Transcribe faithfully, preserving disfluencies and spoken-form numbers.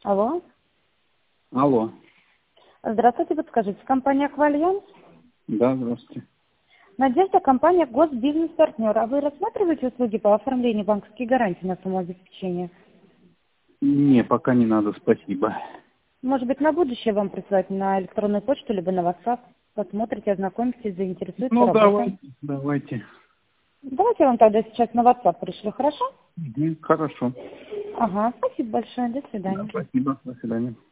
Алло. Алло. Здравствуйте, подскажите, компания «Аквальянс»? Да, здравствуйте. Надежда, компания «Госбизнес-партнер». А вы рассматриваете услуги по оформлению банковских гарантий на самообеспечение? Не, пока не надо, спасибо. Может быть, на будущее вам прислать на электронную почту, либо на WhatsApp. Посмотрите, ознакомитесь, заинтересуется Ну, работа. давайте, давайте. Давайте я вам тогда сейчас на WhatsApp пришлю, хорошо? Мгм, хорошо. Ага, спасибо большое, до Да, свидания. спасибо, до свидания.